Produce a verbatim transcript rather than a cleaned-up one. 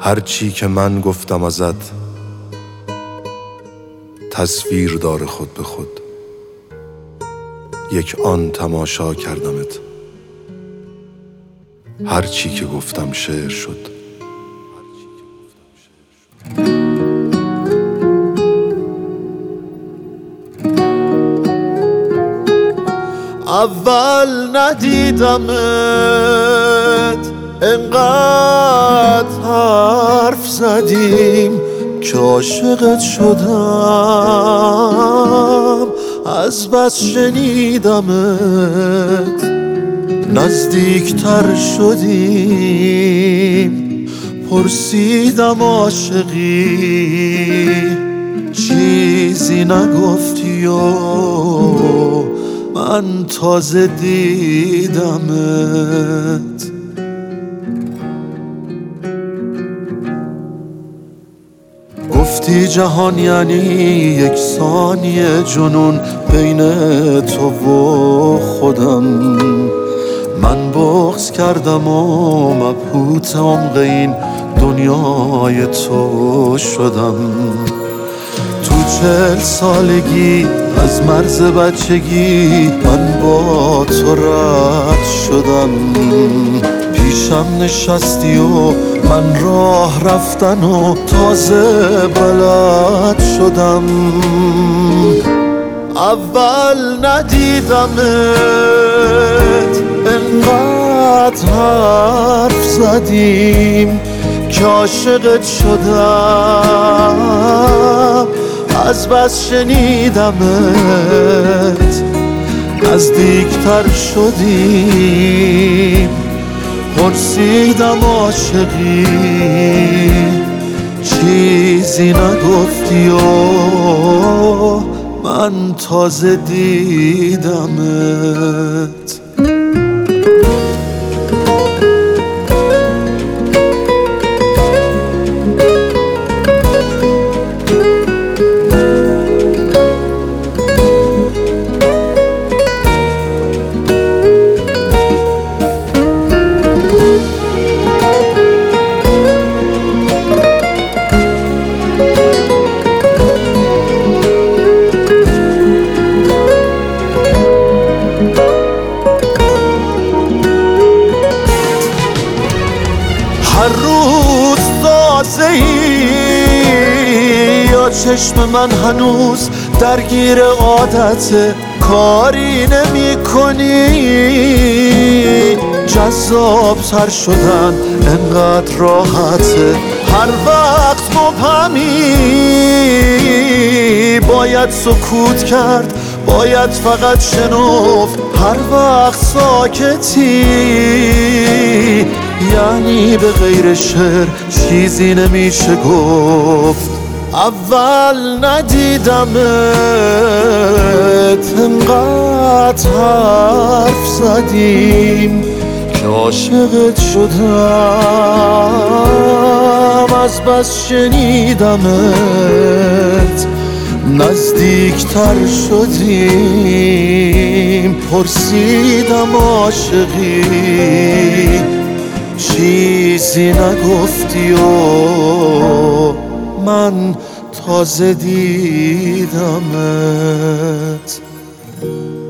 هرچی که من گفتم ازت تصویر داره خود به خود. یک آن تماشا کردمت، هرچی که گفتم شعر شد. اول ندیدمت انقدر حرف زدیم که عاشقت شدم، از بس شنیدمت نزدیکتر شدیم. پرسیدم عاشقی چیزی نگفتی و من تازه دیدمت. گفتی جهان یعنی یک ثانیه جنون بین تو و خودم. من بغض کردم و مبهوت عمق این دنیای تو شدم. تو چهل سالگی از مرز بچگی من با تو رد شدم. پیشم نشستی و من راه رفتن و تازه بلد شدم. اول ندیدمت انقدر حرف زدیم که عاشقت شدم، از بس شنیدمت نزدیکتر شدیم. پرسیدم عاشقی چیزی نگفتی و من تازه دیدمت. هر روز تازه‌ای یا چشم من هنوز درگیر عادت کاری نمی کنی. جذاب تر شدن انقدر راحته، هر وقت مبهمی باید سکوت کرد، باید فقط شنفت. هر وقت ساکتی یعنی به غیر شعر چیزی نمیشه گفت. اول ندیدمت انقدر حرف زدیم که عاشقت شدم، از بس شنیدمت نزدیکتر شدیم. پرسیدم عاشقی چیزی نگفتی و من تازه دیدمت.